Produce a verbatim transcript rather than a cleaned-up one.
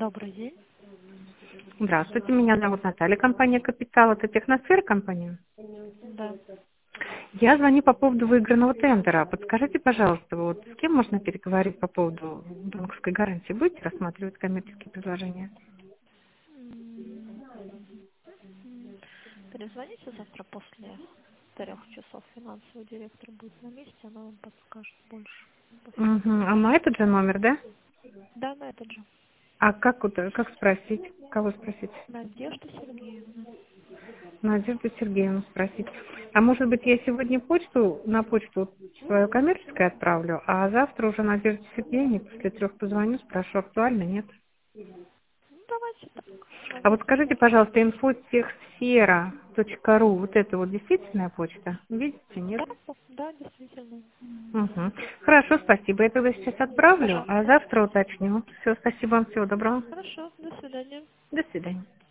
Добрый день. Здравствуйте, меня зовут Наталья, компания «Капитал». Это техносфера компания. Да. Я звоню по поводу выигранного тендера. Подскажите, пожалуйста, вот с кем можно переговорить по поводу банковской гарантии? Будете рассматривать коммерческие предложения? М, м, Перезвоните завтра после трех часов. Финансовый директор будет на месте, она вам подскажет больше. После Угу. трех. А на этот же номер, да? Да, на этот же. А как, вот, как спросить? Кого спросить? Надежда Сергеевна. Надежду Сергеевну спросить. А может быть, я сегодня почту, на почту свою коммерческую отправлю, а завтра уже Надежде Сергеевне после трех позвоню, спрошу, актуально, нет? Ну, давайте так. А вот Звоните скажите, завтра. пожалуйста, инфотехсфера точка ру, вот это вот действительная почта? Видите, нет? Да, да, действительно. Угу. Хорошо, спасибо. Я тогда сейчас отправлю, а Пожалуйста. завтра уточню. Все, спасибо вам, всего доброго. Хорошо, до свидания. До свидания.